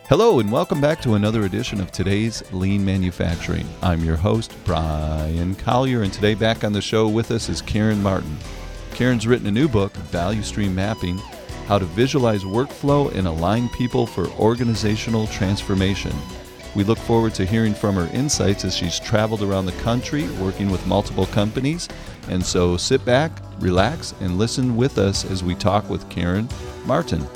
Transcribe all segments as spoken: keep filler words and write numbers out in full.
Hello and welcome back to another edition of today's Lean Manufacturing. I'm your host, Brian Collier, and today back on the show with us is Karen Martin. Karen's written a new book, Value Stream Mapping, How to Visualize Workflow and Align People for Organizational Transformation. We look forward to hearing from her insights as she's traveled around the country working with multiple companies. And so sit back, relax, and listen with us as we talk with Karen Martin.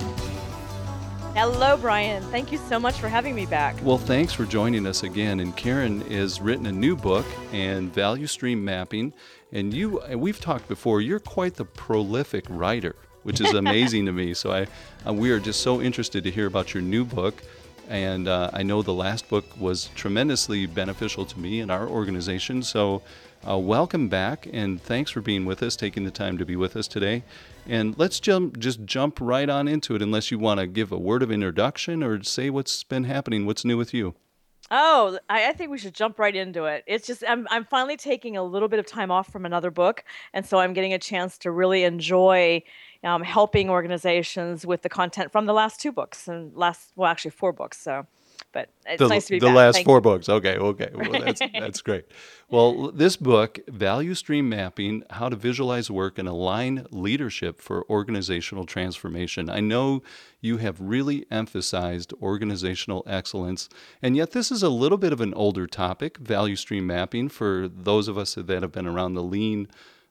Hello, Brian. Thank you so much for having me back. Well, thanks for joining us again. And Karen has written a new book and Value Stream Mapping. And you, we've talked before, you're quite the prolific writer, which is amazing to me. So I, uh, we are just so interested to hear about your new book. And uh, I know the last book was tremendously beneficial to me and our organization. So uh, welcome back, and thanks for being with us, taking the time to be with us today. And let's jump, just jump right on into it, unless you want to give a word of introduction or say what's been happening, what's new with you. Oh, I, I think we should jump right into it. It's just I'm I'm finally taking a little bit of time off from another book, and so I'm getting a chance to really enjoy um, helping organizations with the content from the last two books and last well actually four books. So, but it's the, nice to be the back. last Thank four you. books. Okay, okay, well that's that's great. Well, this book, Value Stream Mapping: How to Visualize Work and Align Leadership for Organizational Transformation. I know you have really emphasized organizational excellence, and yet this is a little bit of an older topic, value stream mapping, for those of us that have been around the lean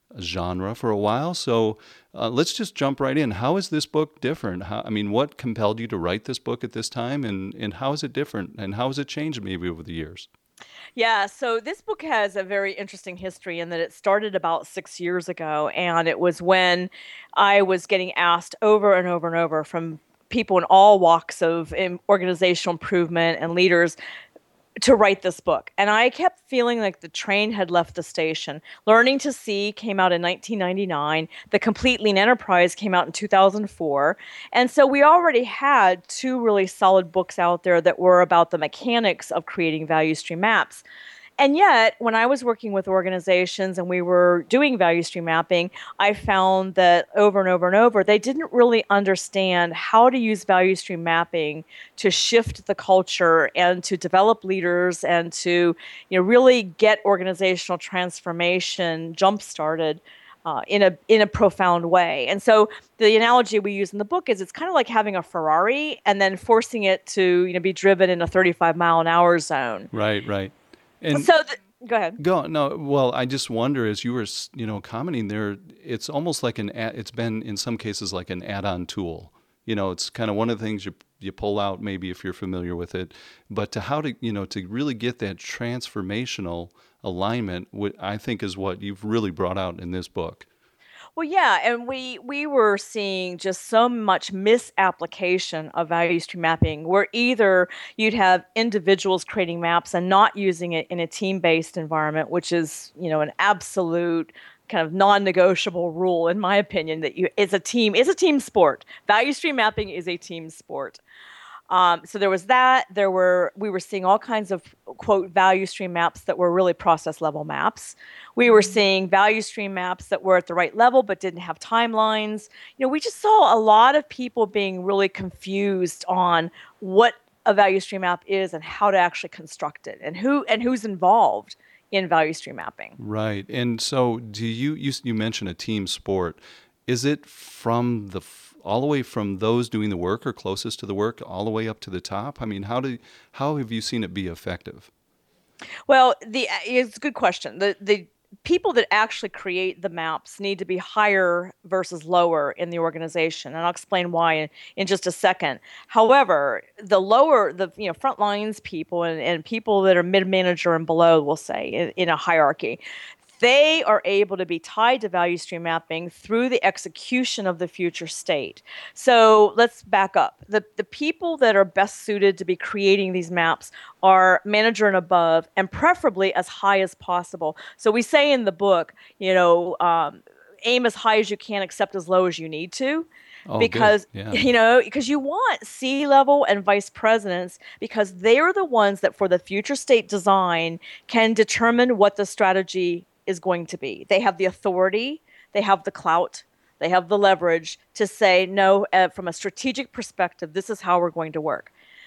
genre for a while. So uh, let's just jump right in. How is this book different? How, I mean, what compelled you to write this book at this time, and, and how is it different, and how has it changed maybe over the years? Yeah, so this book has a very interesting history in that it started about six years ago, and it was when I was getting asked over and over and over from people in all walks of um, organizational improvement and leaders to write this book. And I kept feeling like the train had left the station. Learning to See came out in nineteen ninety-nine. The Complete Lean Enterprise came out in two thousand four. And so we already had two really solid books out there that were about the mechanics of creating value stream maps. And yet, when I was working with organizations and we were doing value stream mapping, I found that over and over and over, they didn't really understand how to use value stream mapping to shift the culture and to develop leaders and to, you know, really get organizational transformation jump-started uh, in a in a profound way. And so the analogy we use in the book is it's kind of like having a Ferrari and then forcing it to, you know, be driven in a thirty-five mile an hour zone. Right, right. And So, th- go ahead. go no. Well, I just wonder, as you were, you know, commenting there, it's almost like an. Ad, it's been in some cases like an add-on tool. You know, it's kind of one of the things you you pull out, maybe if you're familiar with it, but to how to, you know, to really get that transformational alignment, what I think is what you've really brought out in this book. Well, yeah, and we we were seeing just so much misapplication of value stream mapping, where either you'd have individuals creating maps and not using it in a team-based environment, which is, you know, an absolute kind of non-negotiable rule, in my opinion, that you it's a team it's a team sport. Value stream mapping is a team sport. Um, so there was that. There were we were seeing all kinds of quote value stream maps that were really process level maps. We were seeing value stream maps that were at the right level but didn't have timelines. You know, we just saw a lot of people being really confused on what a value stream map is and how to actually construct it and who and who's involved in value stream mapping. Right. And so, do you you you mentioned a team sport? Is it from the all the way from those doing the work or closest to the work all the way up to the top? I mean, how do how have you seen it be effective? Well, the it's a good question. The the people that actually create the maps need to be higher versus lower in the organization, and I'll explain why in, in just a second. However, the lower, the you know front lines people and, and people that are mid manager and below, we'll say in, in a hierarchy, they are able to be tied to value stream mapping through the execution of the future state. So let's back up. The, the people that are best suited to be creating these maps are manager and above, and preferably as high as possible. So we say in the book, you know, um, aim as high as you can, except as low as you need to. Oh, Because, good. Yeah. you know, because you want C-level and vice presidents because they're the ones that for the future state design can determine what the strategy is going to be. They have the authority, they have the clout, they have the leverage to say, no, uh, from a strategic perspective, this is how we're going to work.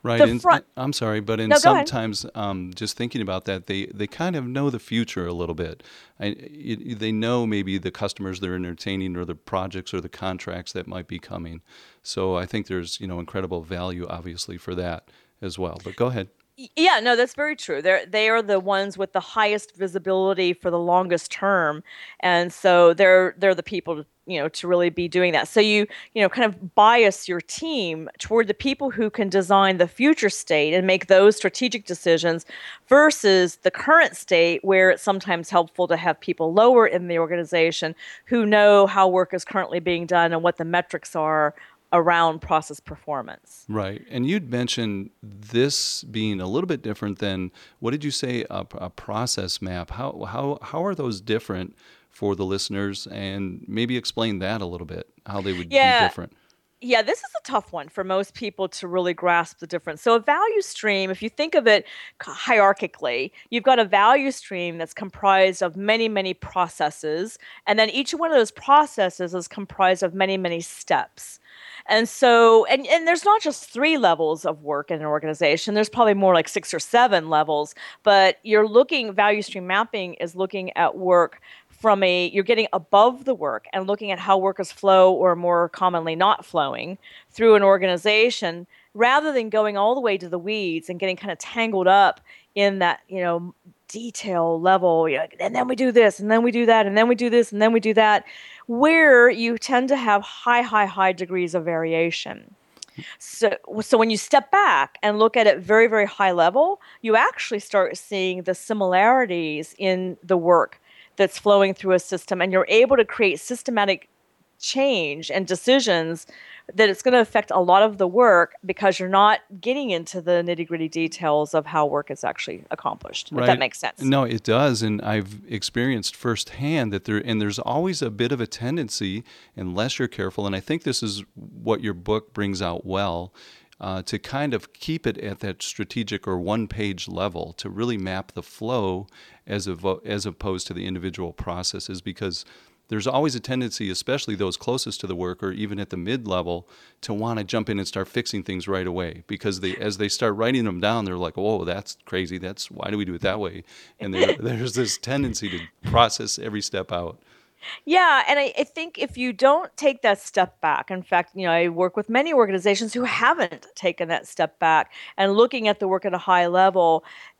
Right, The and, front. and I'm sorry, but in No, go ahead. sometimes um, just thinking about that, they, they kind of know the future a little bit. I, it, they know maybe the customers they're entertaining or the projects or the contracts that might be coming. So I think there's you know incredible value, obviously, for that as well. But go ahead. Y- Yeah, no, that's very true. They're they are the ones with the highest visibility for the longest term, and so they're they're the people to, you know to really be doing that. So you you know kind of bias your team toward the people who can design the future state and make those strategic decisions versus the current state where it's sometimes helpful to have people lower in the organization who know how work is currently being done and what the metrics are around process performance. Right. And you'd mentioned this being a little bit different than, what did you say, a, a process map? How, how, how are those different for the listeners? And maybe explain that a little bit, how they would be Yeah, different. Yeah, this is a tough one for most people to really grasp the difference. So, a value stream, if you think of it hierarchically, you've got a value stream that's comprised of many, many processes. And then each one of those processes is comprised of many, many steps. And so, and, and there's not just three levels of work in an organization, there's probably more like six or seven levels. But you're looking, value stream mapping is looking at work from a you're getting above the work and looking at how workers flow or more commonly not flowing through an organization rather than going all the way to the weeds and getting kind of tangled up in that you know detail level. You know, and then we do this and then we do that and then we do this and then we do that, where you tend to have high high high degrees of variation. So, so when you step back and look at it very, very high level, you actually start seeing the similarities in the work that's flowing through a system, and you're able to create systematic change and decisions that it's going to affect a lot of the work because you're not getting into the nitty gritty details of how work is actually accomplished, if that Right. makes sense. No, it does, and I've experienced firsthand that there, and there's always a bit of a tendency, unless you're careful, and I think this is what your book brings out well, uh, to kind of keep it at that strategic or one-page level, to really map the flow as of, as opposed to the individual processes, because there's always a tendency, especially those closest to the work or even at the mid-level, to want to jump in and start fixing things right away, because they, as they start writing them down, they're like, whoa, that's crazy. That's why do we do it that way? And there, there's this tendency to process every step out. Yeah, and I, I think if you don't take that step back, in fact, you know, I work with many organizations who haven't taken that step back and looking at the work at a high level,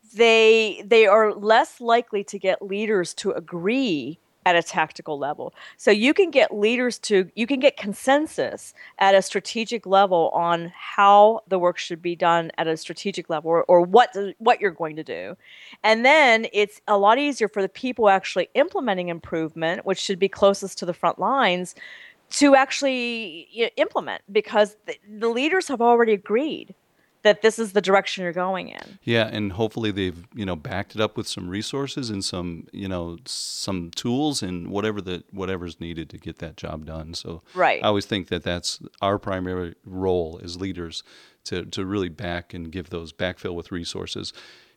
they they are less likely to get leaders to agree at a tactical level. So you can get leaders to you can get consensus at a strategic level on how the work should be done at a strategic level, or, or what the, what you're going to do. And then it's a lot easier for the people actually implementing improvement, which should be closest to the front lines, to actually y- implement, because the, the leaders have already agreed that this is the direction you're going in. Yeah, and hopefully they've you know backed it up with some resources and some you know some tools and whatever the whatever's needed to get that job done. So Right. I always think that that's our primary role as leaders, to to really back and give those backfill with resources.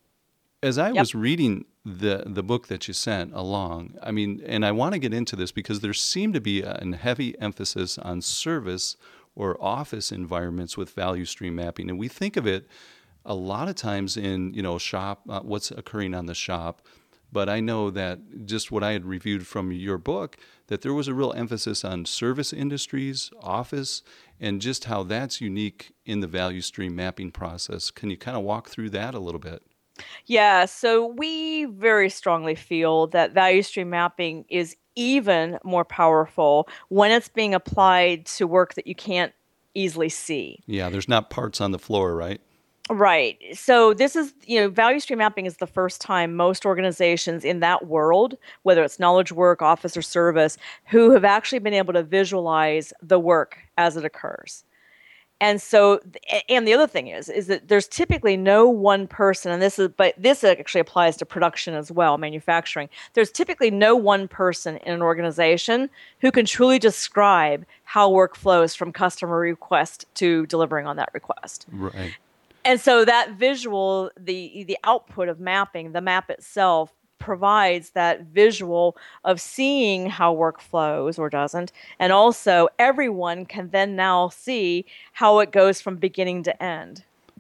As I Yep. was reading the the book that you sent along, I mean, and I want to get into this because there seemed to be a heavy emphasis on service or office environments with value stream mapping, and we think of it a lot of times in you know shop, uh, what's occurring on the shop. But I know that just what I had reviewed from your book, that there was a real emphasis on service industries, office, and just how that's unique in the value stream mapping process. Can you kind of walk through that a little bit? Yeah, so we very strongly feel that value stream mapping is even more powerful when it's being applied to work that you can't easily see. Yeah, there's not parts on the floor, right? Right. So this is, you know, value stream mapping is the first time most organizations in that world, whether it's knowledge work, office, or service, who have actually been able to visualize the work as it occurs. And so, and the other thing is, is that there's typically no one person, and this is, but this actually applies to production as well, manufacturing. There's typically no one person in an organization who can truly describe how work flows from customer request to delivering on that request. Right. And so that visual, the the output of mapping, the map itself, provides that visual of seeing how work flows or doesn't. And also everyone can then now see how it goes from beginning to end.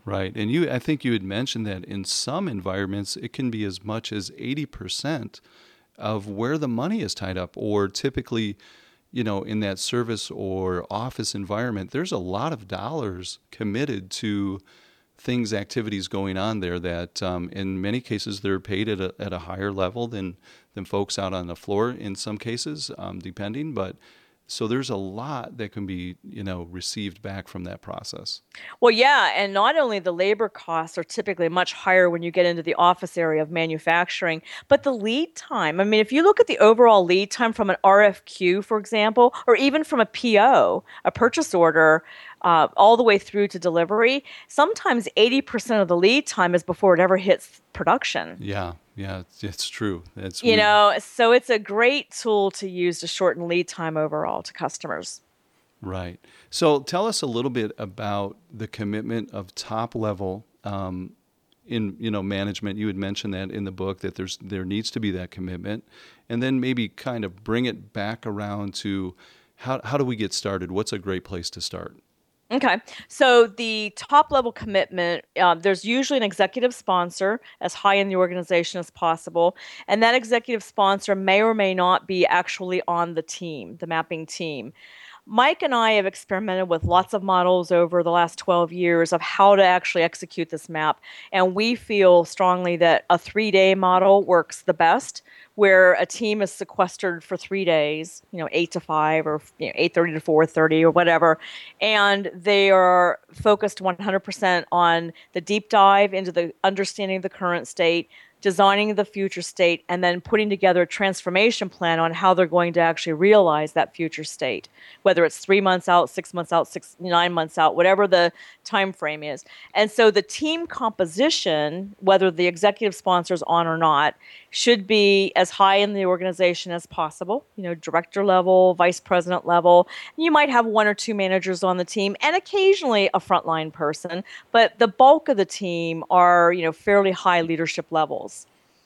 Right. And you, I think you had mentioned that in some environments, it can be as much as eighty percent of where the money is tied up, or typically, you know, in that service or office environment, there's a lot of dollars committed to things, activities going on there that um, in many cases they're paid at a, at a higher level than, than folks out on the floor in some cases, um, depending. But so there's a lot that can be, you know, received back from that process. Well, yeah, and not only the labor costs are typically much higher when you get into the office area of manufacturing, but the lead time. I mean, if you look at the overall lead time from an R F Q, for example, or even from a P O, a purchase order, uh, all the way through to delivery, sometimes eighty percent of the lead time is before it ever hits production. Yeah, yeah, it's, it's true. It's You we, know, so it's a great tool to use to shorten lead time overall to customers. Right. So tell us a little bit about the commitment of top level um, in you know management. You had mentioned that in the book that there's there needs to be that commitment, and then maybe kind of bring it back around to how how do we get started? What's a great place to start? Okay. So the top level commitment, um, there's usually an executive sponsor as high in the organization as possible. And that executive sponsor may or may not be actually on the team, the mapping team. Mike and I have experimented with lots of models over the last twelve years of how to actually execute this map. And we feel strongly that a three day model works the best, where a team is sequestered for three days, you know, eight to five or you know, eight thirty to four thirty or whatever. And they are focused one hundred percent on the deep dive into the understanding of the current state, designing the future state, and then putting together a transformation plan on how they're going to actually realize that future state, whether it's three months out, six months out, six, nine months out, whatever the time frame is. And so the team composition, whether the executive sponsor is on or not, should be as high in the organization as possible, you know, director level, vice president level. You might have one or two managers on the team and occasionally a frontline person, but the bulk of the team are, you know, fairly high leadership levels.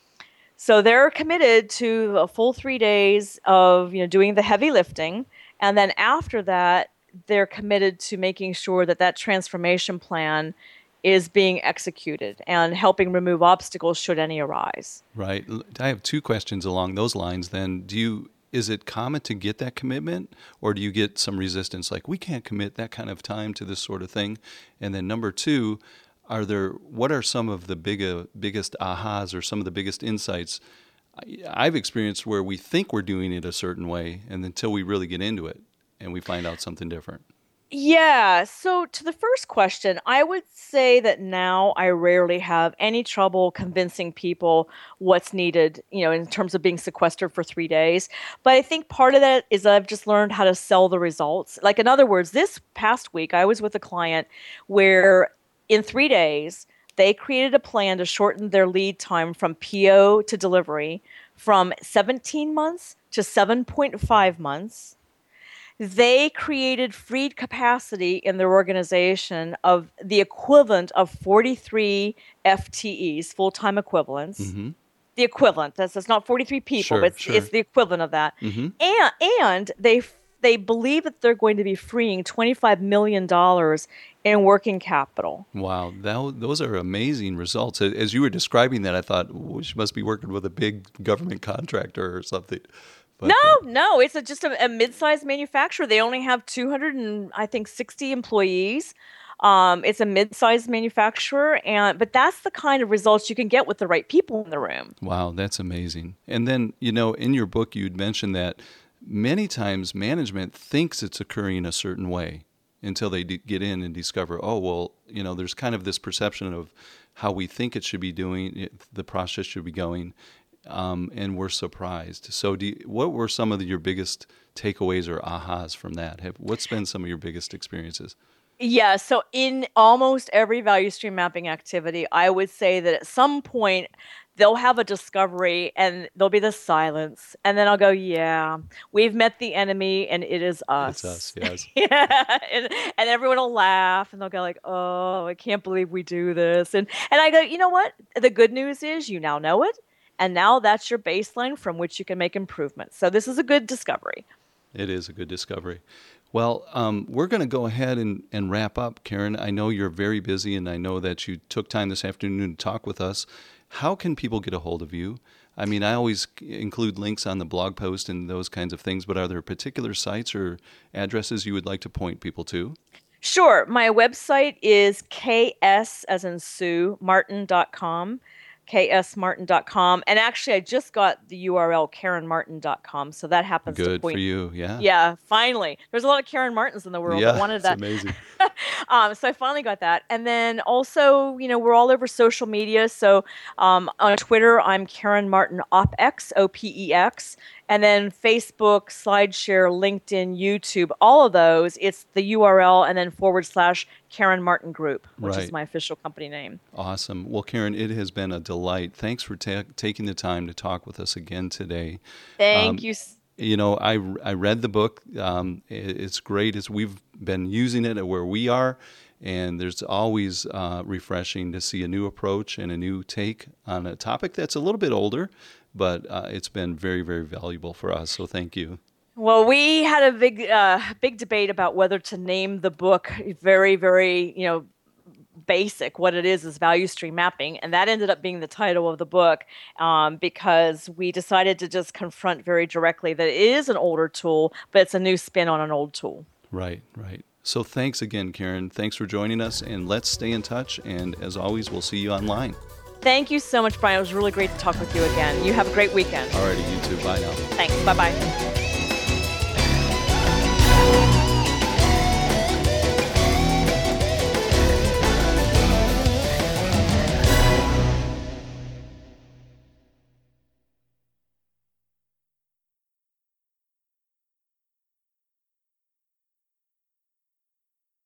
So they're committed to a full three days of, you know, doing the heavy lifting. And then after that, they're committed to making sure that that transformation plan is being executed and helping remove obstacles should any arise. Right. I have two questions along those lines then. Do you is it common to get that commitment, or do you get some resistance like we can't commit that kind of time to this sort of thing? And then number two, are there what are some of the big, uh, biggest ahas or some of the biggest insights I've experienced where we think we're doing it a certain way, and until we really get into it and we find out something different? Yeah. So to the first question, I would say that now I rarely have any trouble convincing people what's needed, you know, in terms of being sequestered for three days. But I think part of that is I've just learned how to sell the results. Like, in other words, this past week, I was with a client where in three days, they created a plan to shorten their lead time from P O to delivery from seventeen months to seven point five months. They created freed capacity in their organization of the equivalent of forty-three F T Es, full-time equivalents. Mm-hmm. The equivalent. That's, that's not forty-three people, Sure, but it's, sure. it's the equivalent of that. Mm-hmm. And and they they believe that they're going to be freeing twenty-five million dollars in working capital. Wow, that, those are amazing results. As you were describing that, I thought well, she must be working with a big government contractor or something. But, No, uh, no, it's a, just a, a mid-sized manufacturer. They only have two hundred and I think sixty employees. Um, it's a mid-sized manufacturer, and but that's the kind of results you can get with the right people in the room. wow, that's amazing. And then, you know, in your book, you'd mentioned that many times management thinks it's occurring a certain way until they d- get in and discover, oh, well, you know, there's kind of this perception of how we think it should be doing, it, the process should be going, um, and we're surprised. So do you, what were some of the, your biggest takeaways or ahas from that? Have, what's been some of your biggest experiences? Yeah, so in almost every value stream mapping activity, I would say that at some point they'll have a discovery and there'll be the silence. And then I'll go, yeah, we've met the enemy and it is It's us. us, yes. Yeah. And, and everyone will laugh and they'll go like, oh, I can't believe we do this. And, and I go, you know what? The good news is you now know it. And now that's your baseline from which you can make improvements. So this is a good discovery. It is a good discovery. Well, um, we're going to go ahead and, and wrap up, Karen. I know you're very busy, and I know that you took time this afternoon to talk with us. How can people get a hold of you? I mean, I always include links on the blog post and those kinds of things, but are there particular sites or addresses you would like to point people to? Sure. My website is ks, as in Sue, martin dot com. k s martin dot com. And actually, I just got the U R L karen martin dot com. So that happens Good to point. for you. Yeah. Yeah, finally. There's a lot of Karen Martins in the world. Yeah, I wanted it's that. amazing. um, so I finally got that. And then also, you know, we're all over social media. So um, on Twitter, I'm Karen Martin OpEx, O P E X. And then Facebook, SlideShare, LinkedIn, YouTube, all of those, it's the U R L and then forward slash Karen Martin Group, which Right. is my official company name. Awesome. Well, Karen, it has been a delight. Thanks for ta- taking the time to talk with us again today. Thank Um, you. s- You know, I, I read the book. Um, it, it's great. It's, we've been using it at where we are, and there's always uh, refreshing to see a new approach and a new take on a topic that's a little bit older, but uh, it's been very, very valuable for us. So thank you. Well, we had a big, uh, big debate about whether to name the book very, very, you know, basic. What it is is value stream mapping, and that ended up being the title of the book um, because we decided to just confront very directly that it is an older tool, but it's a new spin on an old tool. Right, right. So thanks again, Karen. Thanks for joining us, and let's stay in touch. And as always, we'll see you online. Thank you so much, Brian. It was really great to talk with you again. You have a great weekend. Alrighty, you too. Bye now. Thanks. Bye-bye.